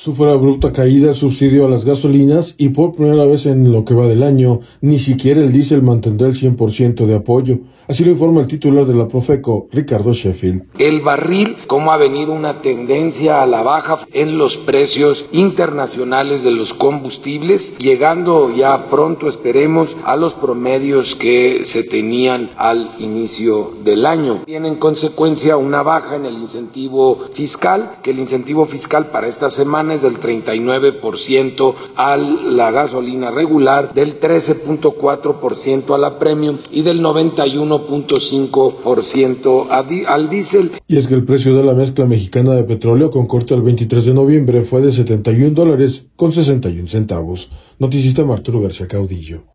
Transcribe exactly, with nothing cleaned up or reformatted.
Sufre abrupta caída el subsidio a las gasolinas y por primera vez en lo que va del año, ni siquiera el diésel mantendrá el cien por ciento de apoyo. Así lo informa el titular de la Profeco, Ricardo Sheffield. El barril, cómo ha venido una tendencia a la baja en los precios internacionales de los combustibles, llegando ya pronto, esperemos, a los promedios que se tenían al inicio del año. Viene en consecuencia una baja en el incentivo fiscal, que el incentivo fiscal para esta semana es del treinta y nueve por ciento a la gasolina regular, del trece punto cuatro por ciento a la premium y del noventa y uno punto cinco por ciento al diésel. Y es que el precio de la mezcla mexicana de petróleo con corte al veintitrés de noviembre fue de setenta y un dólares con sesenta y un centavos. Noticista Arturo García Caudillo.